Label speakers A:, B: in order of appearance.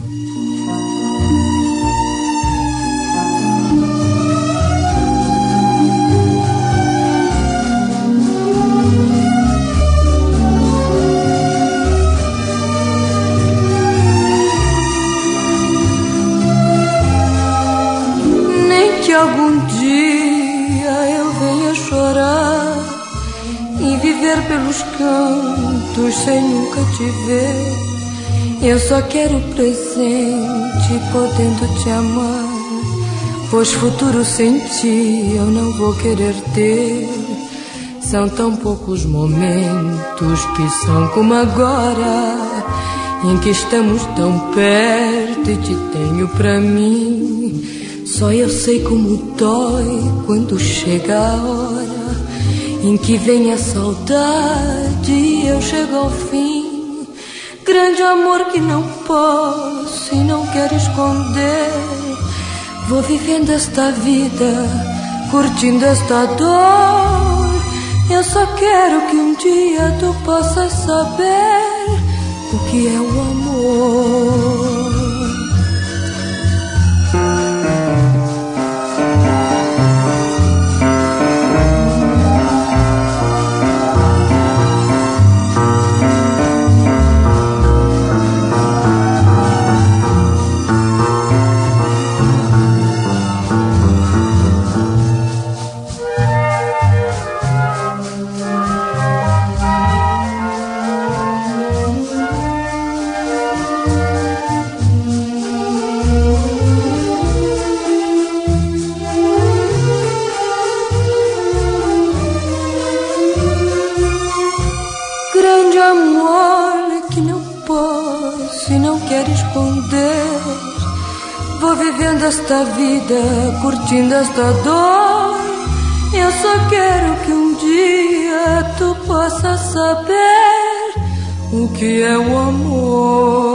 A: Algum dia eu venha chorar e viver pelos cantos sem nunca te ver. Eu só quero o presente podendo te amar, pois futuro sem ti eu não vou querer ter. São tão poucos momentos que são como agora, em que estamos tão perto e te tenho pra mim. Só eu sei como dói quando chega a hora em que vem a saudade e eu chego ao fim. Grande amor que não posso e não quero esconder. Vou vivendo esta vida, curtindo esta dor. Eu só quero que um dia tu possas saber o que é o amor. Vou vivendo esta vida, curtindo esta dor. Eu só quero que um dia tu possa saber o que é o amor.